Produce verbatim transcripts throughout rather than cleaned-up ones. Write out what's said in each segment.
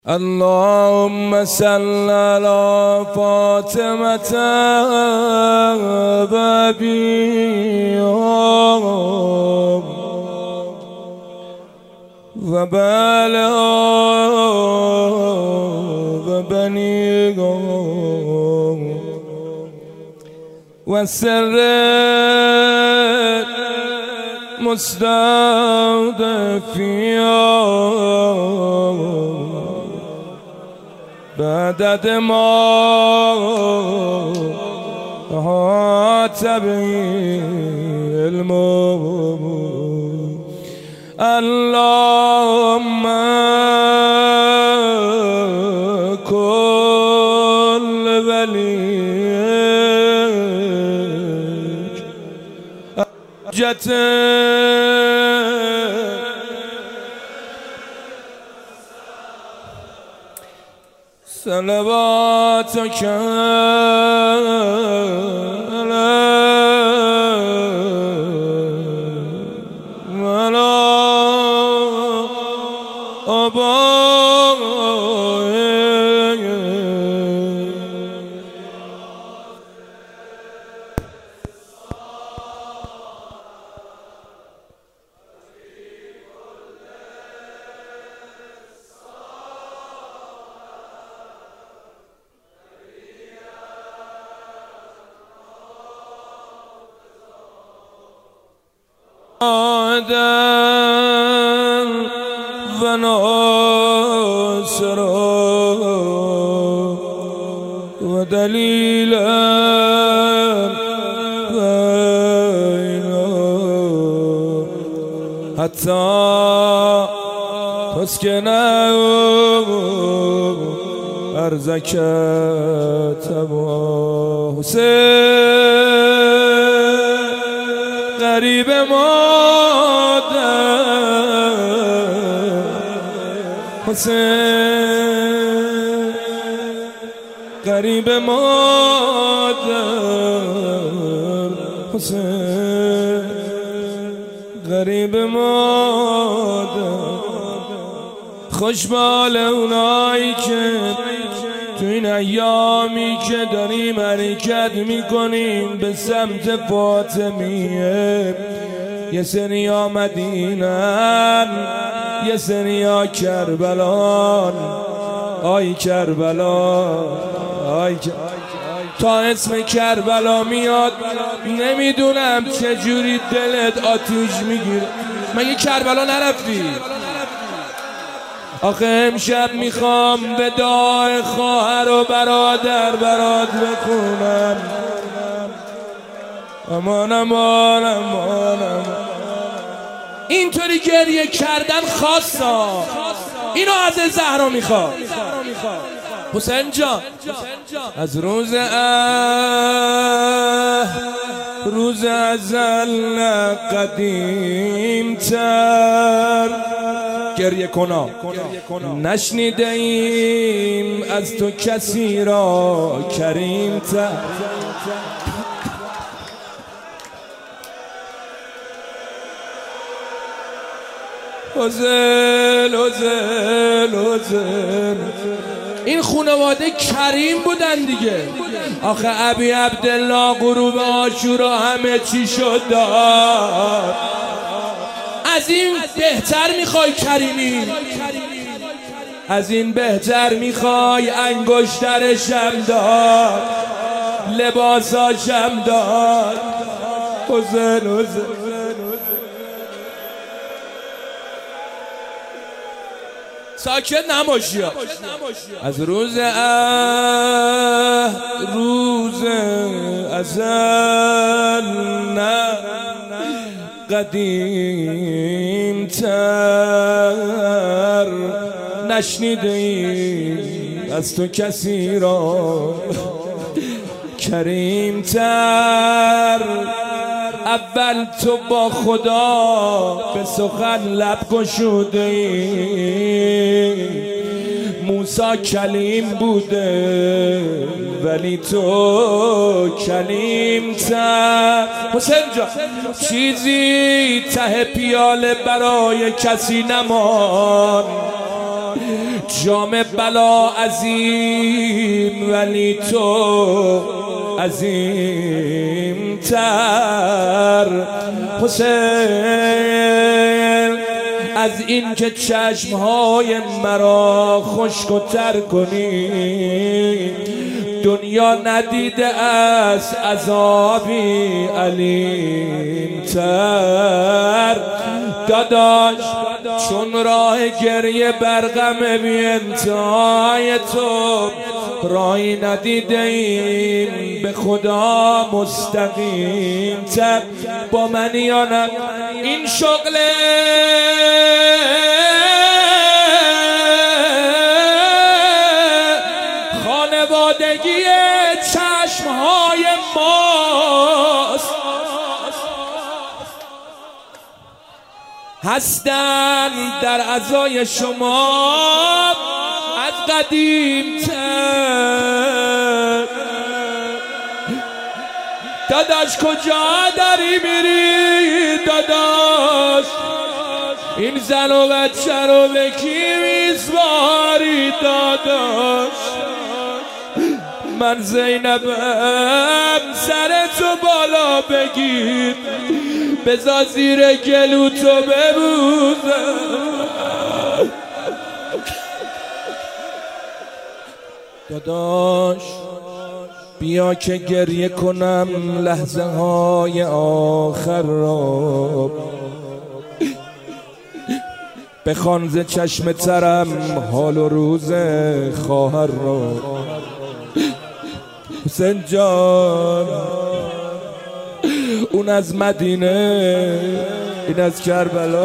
اللهم صل على فاطمة بابيهم وبالهم وبنيهم وسر مستضعفين بعدد ما أحاط به علمه اللهم كل وليك حجته صلواتك على آبائك آدم و ناصر و دلیل بینه حتی تسکنه ارزک تبا حسین غریب مادر حسین غریب مادر حسین غریب مادر خوشبال اونایی که تو این ایامی که داریم حرکت میکنیم به سمت فاطمیه، یه سریا مدینن، یه سریا کربلان. آی کربلا، آی کربلا. تا اسم کربلا میاد نمیدونم چجوری دلت آتیش میگیره. مگه کربلا نرفتی؟ آخه امشب میخوام وداع خواهر و برادر برات بخونم. امان امان امان امان. اینطوری گریه کردن خاصا، اینو از زهرا میخواد. حسین جان از روز اه روز ازل قدیم تر گریه کنا نشنیده ایم از تو کسی را کریم تر. حسین حسین حسین. این خانواده کریم بودن دیگه. آخه ابی عبدالله غروب عاشورا همه چی شد داد. از این بهتر میخوای کریمی؟ از این بهتر میخوای؟ انگشترشم داد، لباساشم داد. حسین حسین ساکت نماشی. از روز اه روز ازل نه قدیم تر نشنیده ایم از تو کسی را کریم تر. اول تو با خدا به سخن لب گشوده ای، موسی کلیم بوده ولی تو کلیم تر. حسین جان چیزی ته پیاله برای کسی نمان. جام بلا عظیم ولی تو عظیم تر. حسین از این که چشمهای مرا خشک و تر کنی، دنیا ندیده است عذابی علیم تر. داداش چون راه گریه بر غم بی انتهای تو راهی ندیده ایم به خدا مستقیم تر. با من یا نه این شغل خانوادگی چشمهای ماست، هستن در عزای شما از قدیم تر. داداش کجا داری میری داداش؟ این زن و بچه رو به کی میسپاری داداش؟ من زینبم سر تو بالا بگیر، بذار زیر گلو تو ببوزم. داداش بیا که گریه کنم لحظه های آخر را، بخوان ز چشم ترم حال و روز خواهر را. حسین جان اون از مدینه این از کربلا،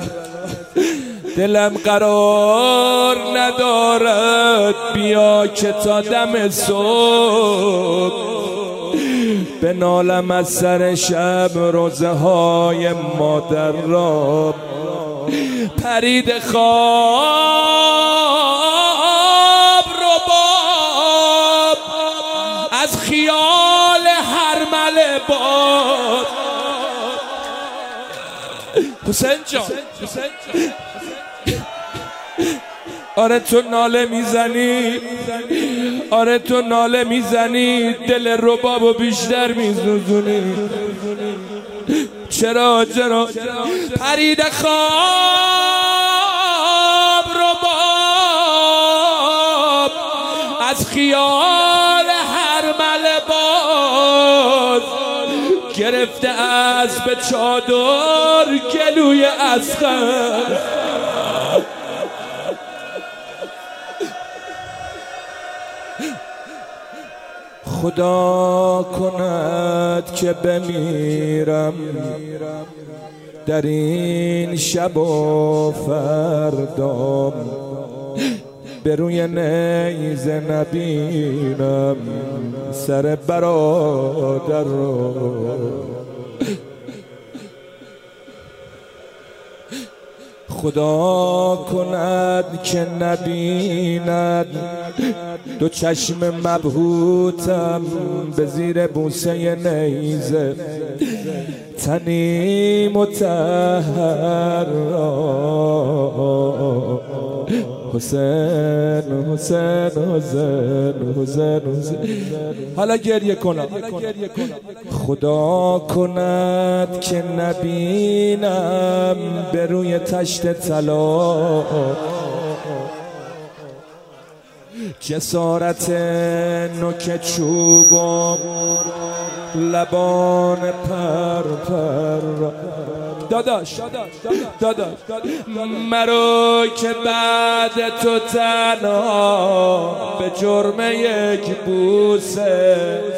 دلم قرار ندارد بیا که تا دم صبح به نالم از سر شب روزه های مادر را. پرید خواب رباب از خیال هرمل باد. حسین جان آره تو ناله میزنی، آره تو ناله میزنی، دل ربابو بیشتر میزنی. چرا چرا پرید خواب رباب از خیال هرمل باز، گرفته از به چادر گلوی اصغر. خدا کند که بمیرم در این شب و فردام، به روی نیزه نبینم سر برادر رو. خدا کند که نبیند دو چشم مبهوتم به زیر بوسه نیزه تنی مطهر را. حسین حسین حسین حسین حسین حالا گریه کنم. خدا کند که نبینم به روی تشت طلا جسارت نوک چوب و لبان پر پر. داداش داداش مرو که بعد تو تنها به جرم یک بوسه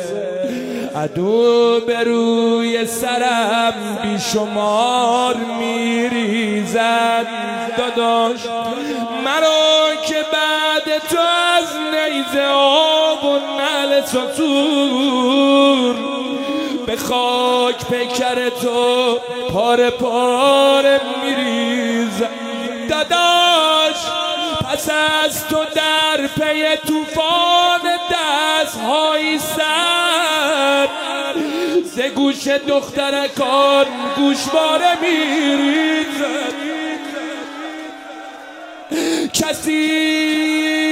عدو به روی سرم بیشمار میریزد. داداش مرو که بعد تو از نیزه آب و نعل سطور به خاک پیکر تو پاره پاره میریزد. داداش پس از تو در پی طوفان دست‌های سر ز گوش دخترکان گوشواره میریزد. کسی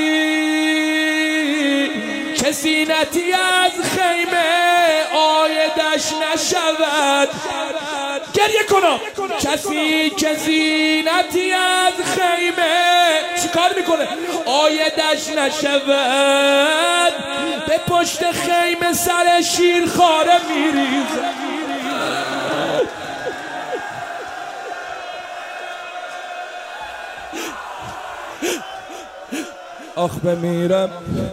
که زینتی از خیمه آیدش نشود. گریه کنم. کسی که زینتی از خیمه چی کار میکنه آیدش نشود، به پشت خیمه سر شیرخواره میریزه. آخ بمیرم.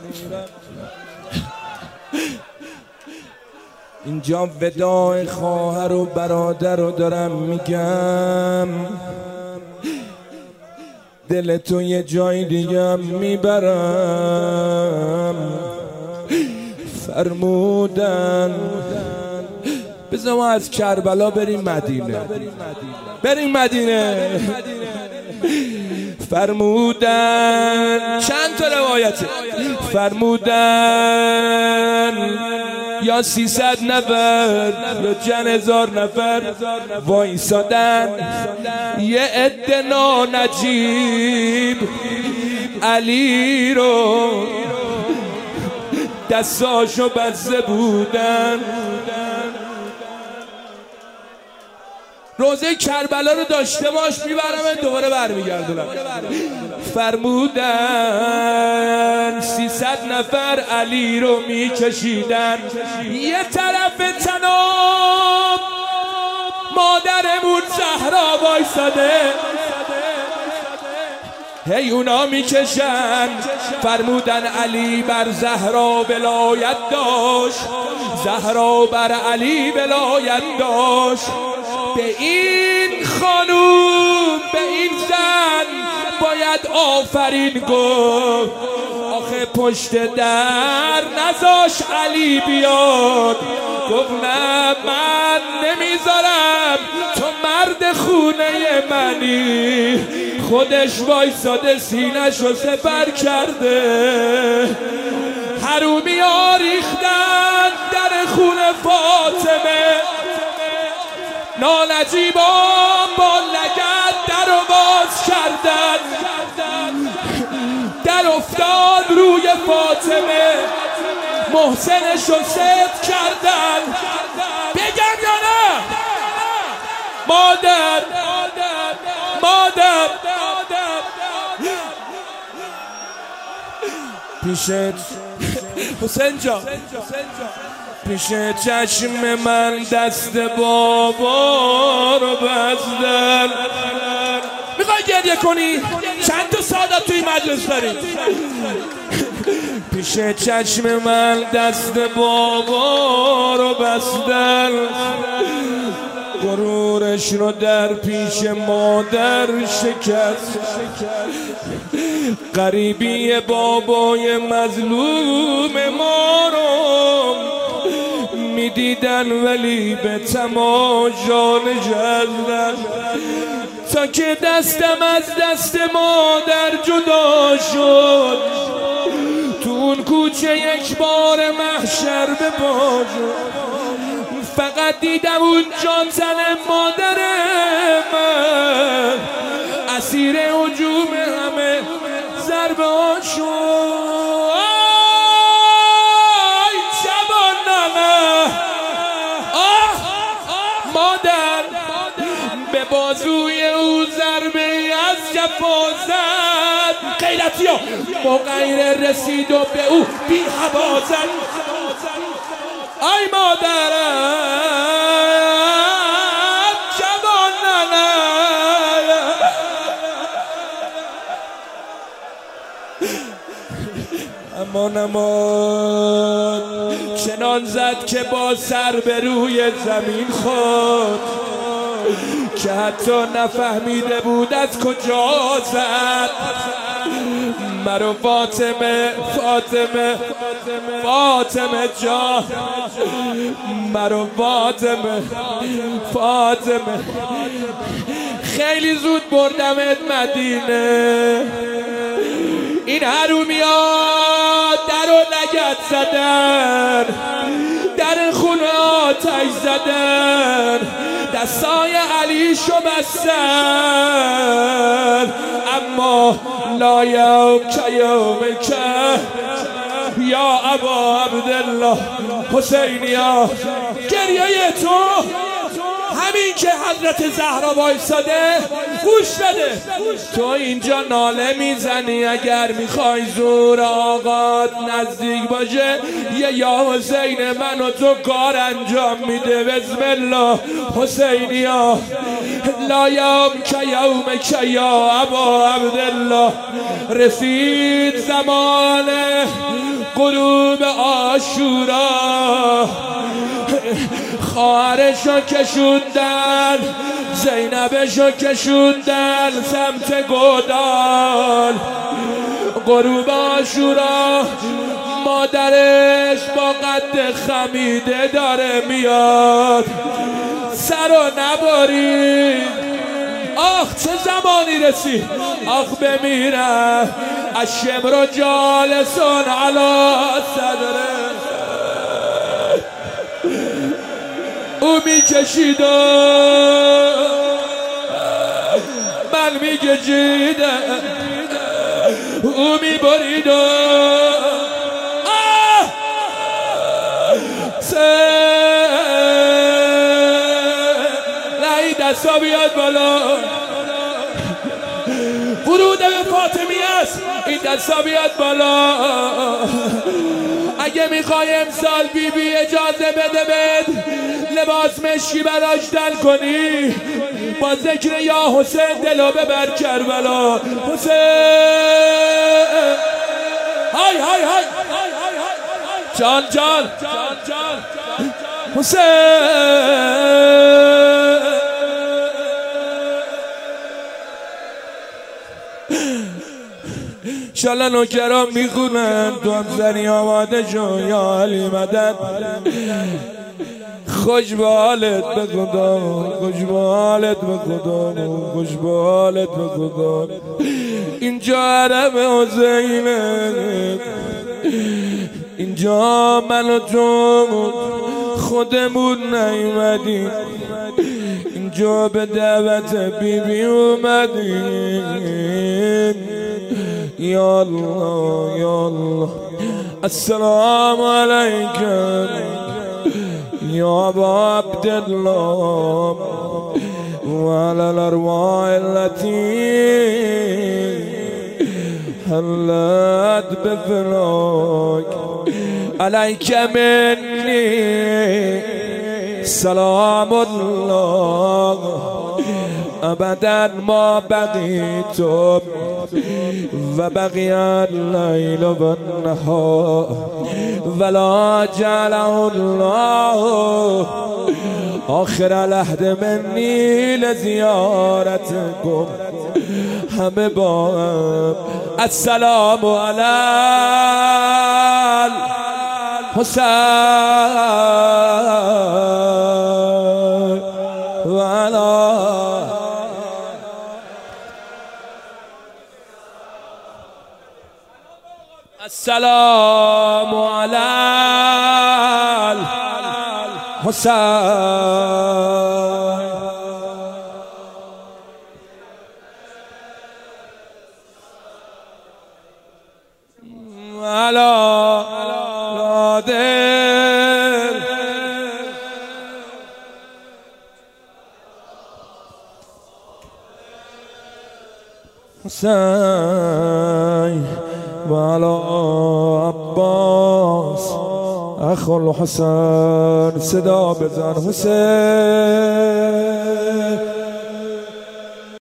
اینجا وداع خواهر و برادر رو دارم میگم، دل تو یه جای دیگه میبرم. فرمودن بذار ما از کربلا بریم مدینه، بریم مدینه. فرمودن چند تا روایته، فرمودن یا سیصد نفر یا چند هزار نفر وایسادن، یه عده نانجیب علی رو دستاشو بسته بودن. روزه کربلا رو داشته باش، میبرم دوباره برمیگردونم. فرمودن سیصد نفر علی رو میکشیدن، یه طرف تناب مادرمون زهرا وایساده، هی اونا میکشن. فرمودن علی بر زهرا ولایت داشت، زهرا بر علی ولایت داشت. به این خانوم به این زن باید آفرین گفت. آخه پشت در نذاش علی بیاد، گفت نه من نمیذارم، تو مرد خونه منی. خودش وایساده سینه‌شو سپر کرده، حرومی ها ریختن در خونه فاطمه، نانجیبان با لگد در رو باز کردن. در افتاد روی فاطمه، محسنشو صد کردن. بگم یا نه مادر مادر پیشت حسین جان، پیش چشم من دست بابا رو بستن. میخوای گریه کنی؟ چند تا سادات توی مجلس داری؟ پیش چشم من دست بابا رو بستن، غرورش رو در پیش مادر شکست. غریبی بابای مظلوم ما رو میدیدن ولی به تماشا نشستن، تا که دستم از دست مادر جدا شد. تو اون کوچه یک بار محشر به پا شد، فقط دیدم اون جان زن مادر من اسیر هجوم همه ضربه ها شد. آی جوانانه، آه مادر به بازوی او ضربه از جفا زد. غیرتی ها با غیر رسید و به او بی هوا زد. آی مادرم جوانانه، امان امان چنان زد که با سر به روی زمین خورد، که حتی نفهمیده بود از کجا زد. مرو فاطمه فاطمه فاطمه جان، مرو فاطمه فاطمه، خیلی زود بردمت مدینه. این حرومی ها در و لگد زدن، در خونه آتش زدن، دستای علی شو بستن، اما لا یوم که یوم که یا ابا عبدالله حسینیا. گریه تو همین که حضرت زهرا وایساده گوش بده. تو اینجا ناله میزنی اگر میخوای زور آقات نزدیک باشه، یه یا حسین من و تو کار انجام میده. بسم الله حسینیا. لا یوم که یوم که یا ابا عبدالله. رسید زمان غروب عاشورا، خواهرشو کشوندن، زینبشو کشوندن سمت گودال. غروب عاشورا مادرش با قد خمیده داره میاد. سر و نبارید. آخ چه زمانی رسید. آخ بمیرم الشمر جالسون علی صدره. او میکشیدم من میکشیدم، او میبریدم. نه این دستا بیاد بالا. ورود به فاطمی است. این دستا بیاد بالا. اگه میخوای امسال بی بی اجازه بده بد لباس مشکی براش دل کنی، با ذکر یا حسین دلو ببر کربلا. حسین های های های جان جان حسین. انشالله نوکران میخونن تو هم زنی آماده شو یا علی مدد. خوش به حالت به خدا، خوش به حالت به خدا، خوش به حالت به خدا. اینجا عرب حسینه، اینجا من و تو خودمون نیومدیم، اینجا به دعوت بی بی اومدیم. یا الله یا الله. السلام علیکم یا ابا عبدالله و علی الارواح التي حلت بفراق. علیک منی سلام الله ابدا ما بقیت و بقی اللیل و النهار ولا جعله الله آخر العهد منی لزیارتکم. همه با هم السلام علی حسین و علی السلام علی حسین. علی نادر حسین و علی عباس اخو الحسین. صدا بزن حسین.